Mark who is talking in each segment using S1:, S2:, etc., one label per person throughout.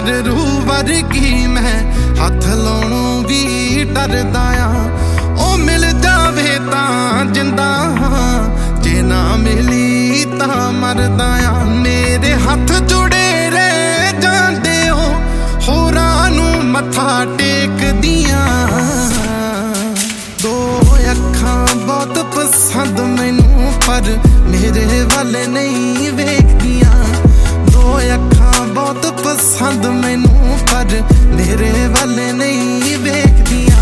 S1: चांदर रूह वर्गी मैं हथ लाउणों भी डरदा आ। ओ मिल जावे तां जिंदा हां, जे ना मिली तां मरदा आ। मेरे हथ जुड़े रह जांदे ओ होरां नूं मत्था टेकदियां। दो अखां बहुत पसंद मैनू पर मेरे वल नहीं वेखदियां। दो अखां बहुत पसंद मैनू पर मेरे वल नहीं वेखदियां।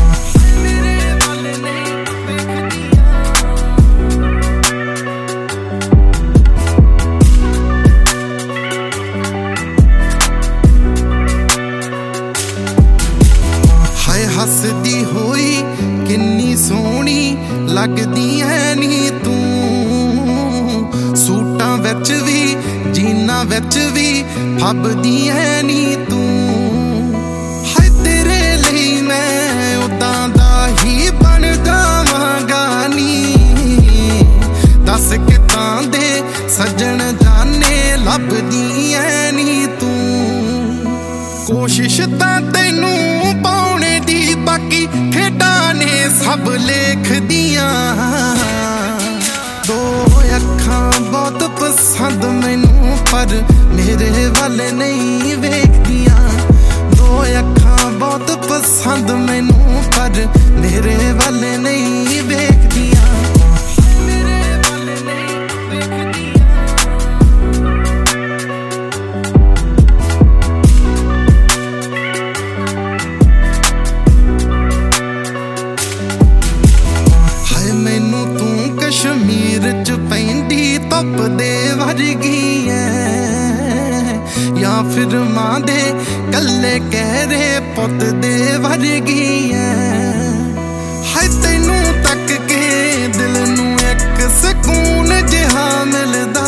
S1: हसदी होई किन्नी सोहनी लगदी है नी तू, सूटां विच भी जीना विच भी फबदी है नी तू। हाय तेरे लई मैं उदां दा ही बन जावांगा नी। दस कितां दे सज्जण जाने लभदी है नी तू। कोशिश तां तैनू पाउणे दी बाकी खेडां ने सब लेख दियां। दो अखां बहुत पसंद मैनू पर मेरे वल नहीं वेखदियां। दो अखां बहुत पसंद मैनू पर मेरे वल नहीं वेखदियां। कश्मीर च पैंदी धुप दे वर्गी है, या फिर मां दे कल्ले कहरे पुत दे वर्गी है। हाय तैनू तक के दिल नू एक सकून जिहा मिलदा।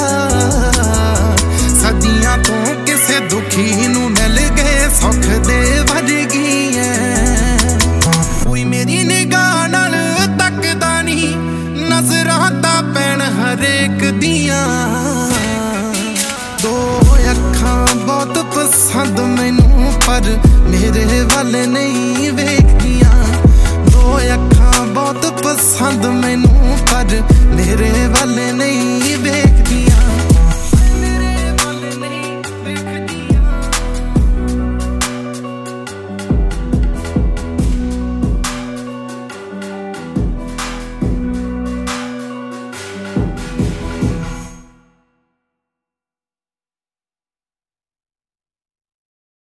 S1: सदियां तो किसे दुखी नू मिल गए सुख दे वर्गी है। कोई मेरी निगाह नाल तकदा नहीं, नजरां तां पैण हरेक दियां। दो अखां बहुत पसंद मैनू पर मेरे वल नहीं